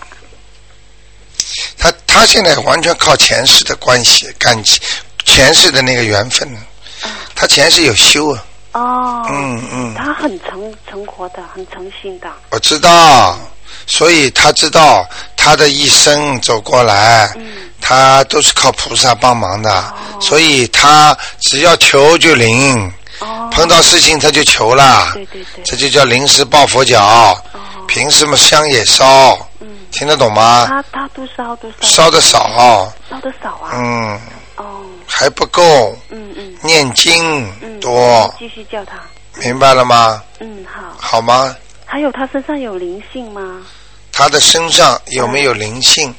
他现在完全靠前世的关系，前世的那个缘分。他前世有修啊。 他很诚活的，很诚心的。 我知道，所以他知道他的一生走过来，他都是靠菩萨帮忙的，所以他只要求就灵。碰到事情他就求了。 对对对。 这就叫临时抱佛脚。平时嘛香也烧。听得懂吗？ 他都烧。 烧得少。 烧得少啊。 还不够。念经多。 继续叫他。 明白了吗？ 好。 好吗？ 还有他身上有灵性吗？ 他的身上有没有灵性？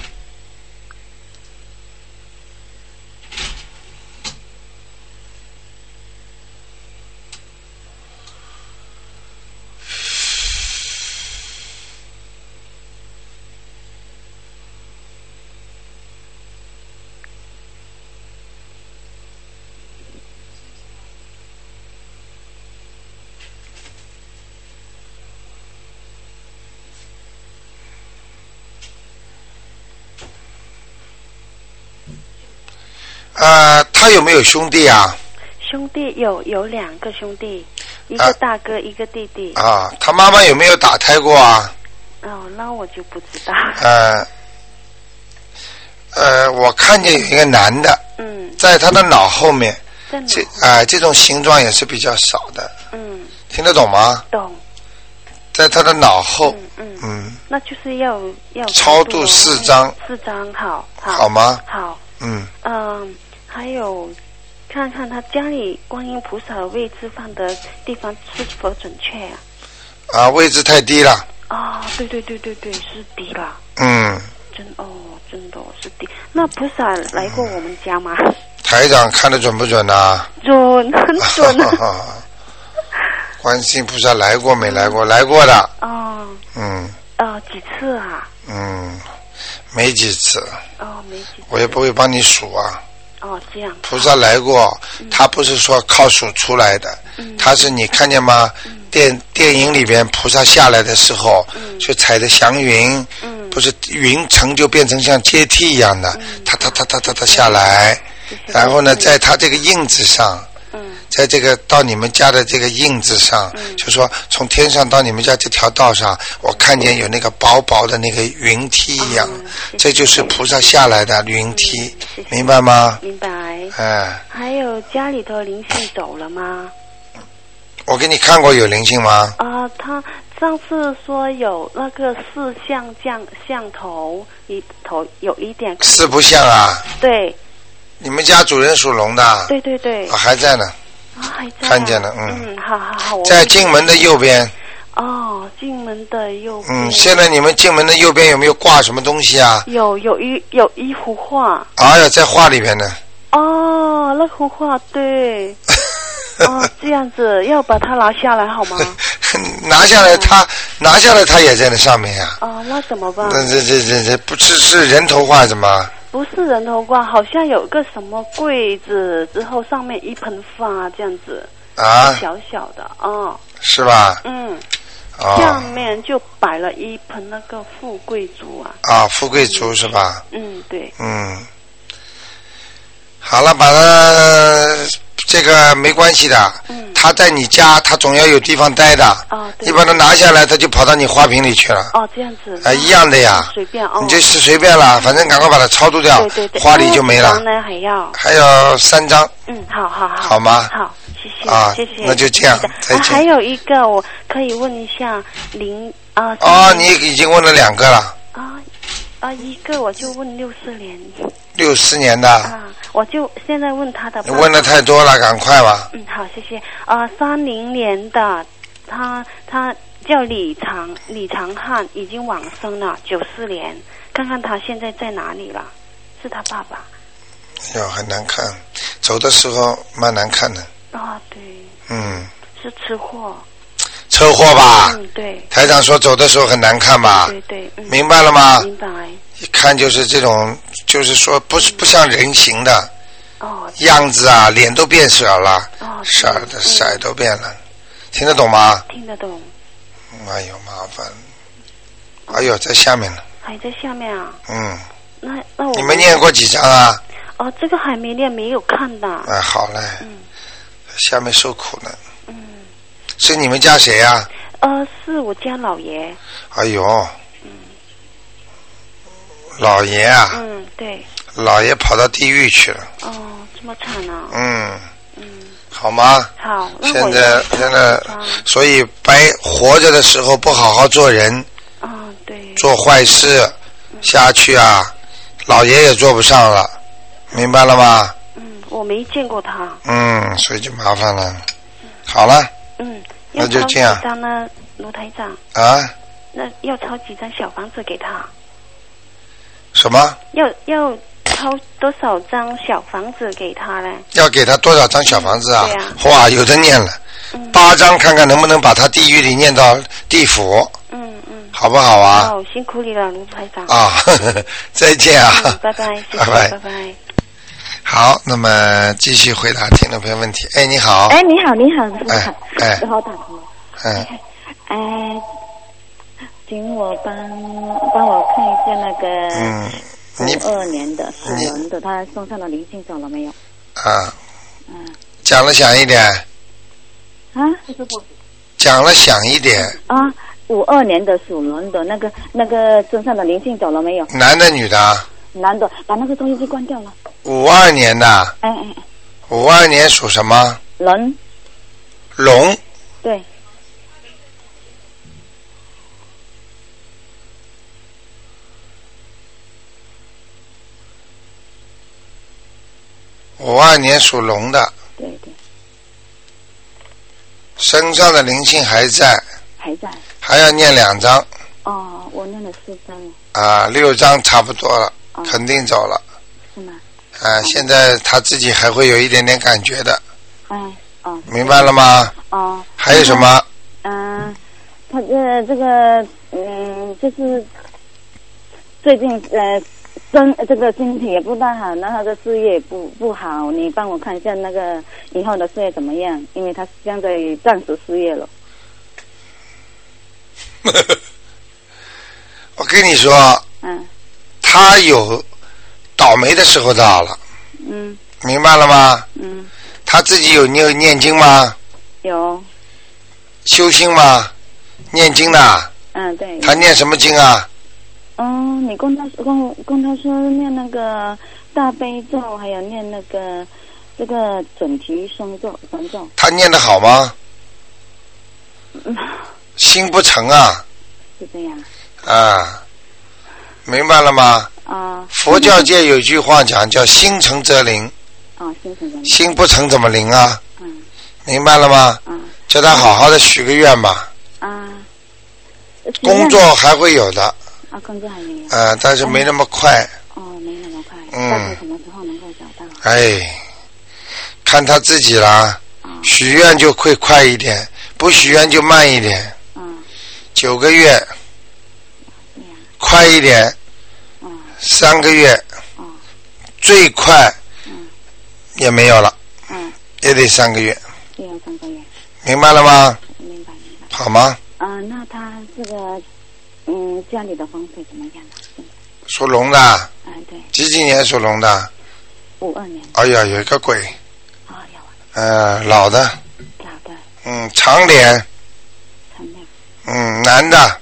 他有没有兄弟啊？ 兄弟有2个兄弟，一个大哥，一个弟弟。 他妈妈有没有打胎过啊？ 那我就不知道。 我看见有一个男的，在他的脑后面，这种形状也是比较少的。听得懂吗？ 懂。 在他的脑后。 那就是要超度4张。 4张， 好吗？ 好。还有看看他家里观音菩萨位置放的地方是否准确啊？ 位置太低了。 对，是低了。真的是低。那菩萨来过我们家吗？ 台长看得准不准啊？ 准，很准。 观世音菩萨来过没来过？来过的。 几次啊？ 没几次。 没几次。 我也不会帮你数啊。 这样。 菩萨来过，他不是说靠数出来的，他是你看见吗？电影里边菩萨下来的时候，就踩着祥云，不是云层就变成像阶梯一样的，他下来，然后呢，在他这个印子上。在这个到你们家的这个印子上，就说从天上到你们家这条道上，我看见有那个薄薄的那个云梯一样，这就是菩萨下来的云梯，明白吗？ 明白。还有家里的灵性走了吗？ 我给你看过有灵性吗？ 他上次说有那个四像头有一点。 四不像啊？ 对。 你们家主人属龙的？ 对对对。 还在呢。 还在。 看见了， 好。 在进门的右边。 进门的右边。 现在你们进门的右边有没有挂什么东西啊？ 有一幅画。 哎呀，在画里边呢。 那幅画对。这样子要把它拿下来好吗？ 拿下来他也在那上面呀。 那怎么办？ 这不是人头画什么？ 不是人头画，好像有个什么柜子，之后上面一盆花这样子。小小的是吧？ 下面就摆了一盆那个富贵竹啊。 富贵竹是吧？ 对。 好了，把它这个没关系的。他在你家，他总要有地方待的。你把它拿下来，他就跑到你花瓶里去了。 这样子。 一样的呀。 随便你就是随便了，反正赶快把它超度掉。 对。 花里就没了。还要3张。 好。 好吗？ 好，谢谢。 那就这样，再见。 还有一个，我可以问一下你已经问了2个了。 一个我就问64年。 64年的。 我就现在问他的。 你问的太多了，赶快吧。 好，谢谢。30年的，他叫李长汉，已经往生了，94年，看看他现在在哪里了？是他爸爸。 很难看，走的时候蛮难看的。 对。是车祸吧？ 对。 台长说走的时候很难看吧？ 对。 明白了吗？ 明白。 一看就是这种，就是说不像人形的。样子啊，脸都变色了。色都变了，听得懂吗？ 听得懂。 哎呦，麻烦。哎呦，在下面呢。 还在下面啊？那我。 你们念过几张啊？ 这个还没念，没有看的。 好嘞。下面受苦了。是你们家谁啊？ 是我家老爷。 哎呦。老爷啊。 对。 老爷跑到地狱去了。 这么惨啊。 好吗？ 好。 现在，所以活着的时候不好好做人。 对。 做坏事下去啊，老爷也做不上了，明白了吗？ 我没见过他。 所以就麻烦了。好了。那就这样。 要抄几张呢，卢台长？那要抄几张小房子给他？ 什么？ 要抄多少张小房子给他呢？ 要给他多少张小房子啊？ 对呀。 哇，有的念了。8张，看看能不能把他地狱里念到地府。好不好啊？ 辛苦你了，卢台长。 再见啊！ 拜拜，谢谢，拜拜。 好，那么继续回答听众朋友问题。你好。 你好，你好打通了。请我帮我看一下那个52年的属龙的，他送上了灵性走了没有？ 讲了响一点。讲了响一点。 52年的属龙的那个身上的灵性走了没有？ 男的女的？ 男的，把那个收音机关掉了。 52年的。52年属什么？龙。 对。 52年属龙的。 对。 身上的灵性还在。还要念2张。 我念了4张。 6张差不多了，肯定走了。 是吗？ 现在他自己还会有一点点感觉的。明白了吗？还有什么？ 他这个就是最近这个身体也不大好，然后他的事业也不好，你帮我看一下那个以后的事业怎么样？因为他现在暂时失业了。 我跟你说，他有倒霉的时候到了。明白了吗？他自己有念经吗？ 有。 修心吗？念经的。 对。 他念什么经啊？ 你跟他说念那个大悲咒，还有念那个这个准提神咒。 他念得好吗？ 心不诚啊。 是这样。 啊，明白了吗？ 啊。 佛教界有句话讲叫心诚则灵。 心诚则灵。 心不诚怎么灵啊？明白了吗？叫他好好的许个愿吧。工作还会有的。 工作还没有。 但是没那么快。 没那么快。大概什么时候能够找到？ 看他自己啦。许愿就会快一点，不许愿就慢一点。9个月。快一点。3个月。最快。也没有了。也得3个月。 也要3个月。 明白了吗？ 明白。 好吗？ 那他这个家里的风水怎么样呢？ 属龙的。 对。 几年属龙的 ？52年。 哎呀，有一个鬼。老的。长脸。男的。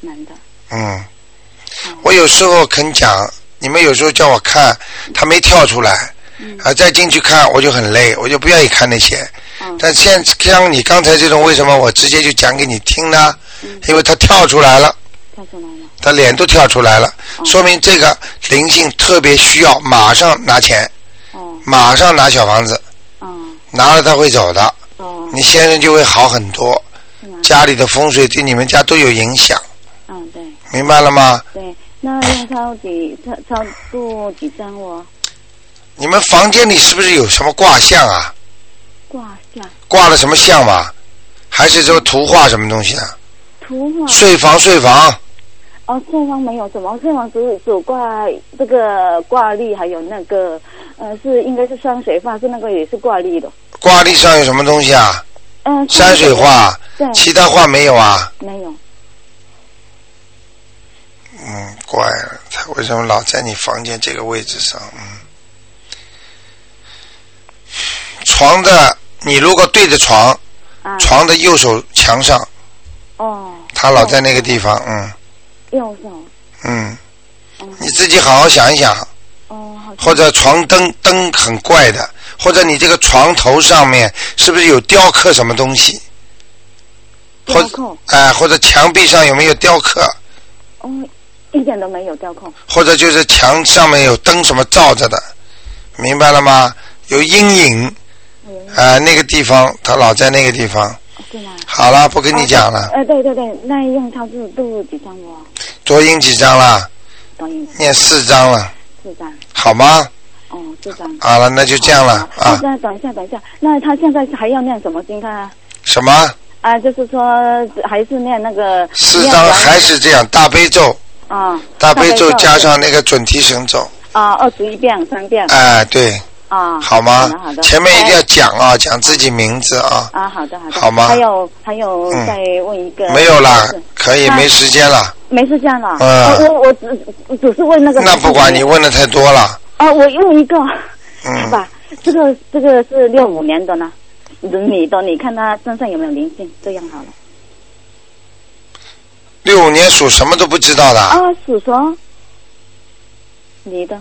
我有时候肯讲，你们有时候叫我看，他没跳出来。再进去看我就很累，我就不愿意看那些。但像你刚才这种，为什么我直接就讲给你听呢？因为他跳出来了。他脸都跳出来了，说明这个灵性特别需要马上拿钱，马上拿小房子，拿了他会走的，你先生就会好很多，家里的风水对你们家都有影响。 对。 明白了吗？ 对。那要超度几张哦？ 你们房间里是不是有什么卦象啊？ 卦象。 挂了什么像吗？还是这个图画什么东西啊？ 图画。 睡房。睡房没有什么，睡房只挂这个挂历，还有那个是应该是山水画，是那个也是挂历的。 挂历上有什么东西啊？山水画。 对。 其他画没有啊？ 没有。 怪了，他为什么老在你房间这个位置上？床的，你如果对着床，床的右手墙上。他老在那个地方。 右手。 你自己好好想一想。或者床灯很怪的，或者你这个床头上面是不是有雕刻什么东西？ 雕刻。 或者墙壁上有没有雕刻？ 一点都没有雕刻。或者就是墙上面有灯什么照着的，明白了吗？有阴影。那个地方他老在那个地方。 对吗？ 好了，不跟你讲了。 对，那用超度几张哦？ 多印几张了？念4张了。 4张。 好吗 ？4张。 好了，那就这样了啊。 等一下，那他现在还要念什么经啊？ 什么？ 就是说还是念那个。 4张还是这样，大悲咒。大悲咒加上那个准提神咒。 21遍3遍。 对。好吗？ 好的。 前面一定要讲讲自己名字啊。 好的。 好吗？ 还有再问一个。 没有了，可以，没时间了。 没时间了。我只是问那个。 那不管你问的太多了。 我问一个。好吧，这个是65年的呢，女的，你看她身上有没有灵性？这样好了。 65年属什么都不知道的。 属蛇。女的。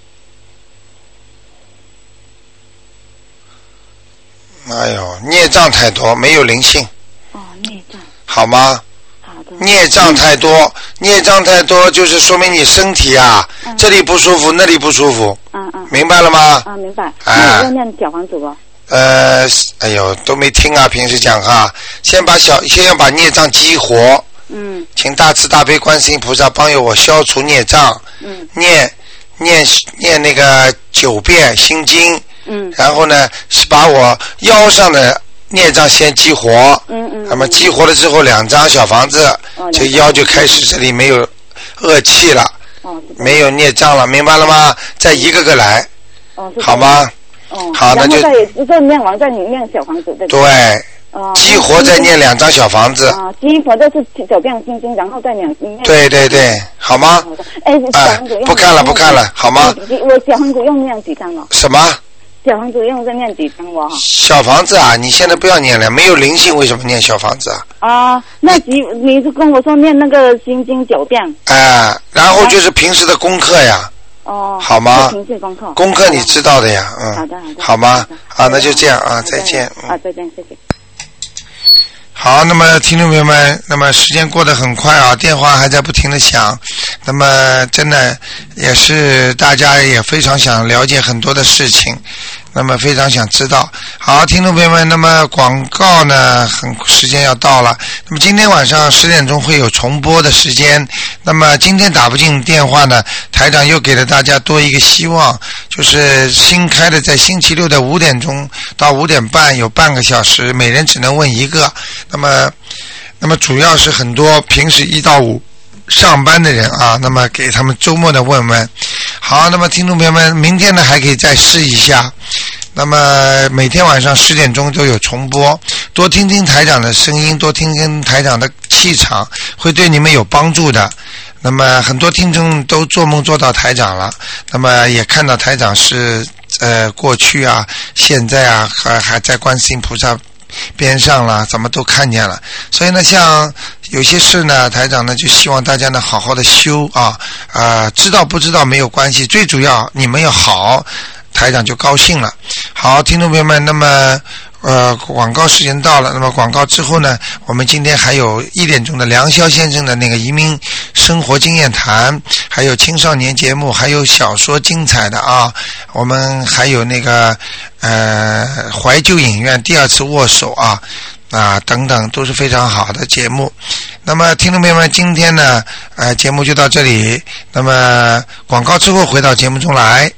哎呦，孽障太多，没有灵性。 孽障。 好吗？ 好的。 孽障太多，就是说明你身体这里不舒服，那里不舒服。明白了吗？ 明白。那要念小房子不？ 哎呦，都没听啊！平时讲先要把孽障激活。请大慈大悲观世音菩萨帮我消除孽障。念那个9遍心经。然后呢，是把我腰上的孽障先激活。那么激活了之后，2张小房子，这腰就开始这里没有恶气了，没有孽障了，明白了吗？再一个个来。好吗？好，那就再念完再念小房子。 对。激活再念2张小房子。 激活就是9遍心经，然后再念。 对，好吗？不看了，好吗？ 我小房子用念几张了？ 什么？ 小房子用再念几张哦？ 小房子你现在不要念了，没有灵性，为什么念小房子那你是跟我说念那个心经9遍。 然后就是平时的功课呀。好吗？ 平时功课你知道的呀。 好的。 好吗？那就这样再见。 再见，谢谢。 好，那么听众朋友们，那么时间过得很快啊，电话还在不停的响，那么真的也是大家也非常想了解很多的事情，那么非常想知道。好，听众朋友们，那么广告呢，时间要到了。那么今天晚上10点钟会有重播的时间。那么今天打不进电话呢，台长又给了大家多一个希望，就是新开的在星期六的5点钟到5点半有半个小时，每人只能问一个。那么主要是很多平时1到5上班的人啊，那么给他们周末的问问。好，那么听众朋友们，明天呢还可以再试一下。那么每天晚上10点钟都有重播，多听听台长的声音，多听听台长的气场，会对你们有帮助的。那么很多听众都做梦做到台长了，那么也看到台长是过去啊现在啊还在观世音菩萨边上了，怎么都看见了。所以呢，像有些事呢，台长呢就希望大家呢好好的修知道不知道没有关系，最主要你们要好，台长就高兴了。好，听众朋友们，那么广告时间到了，那么广告之后呢，我们今天还有1点钟的梁霄先生的那个移民生活经验谈，还有青少年节目，还有小说精彩的啊，我们还有那个怀旧影院第2次握手等等都是非常好的节目。那么听众朋友们，今天呢节目就到这里，那么广告之后回到节目中来。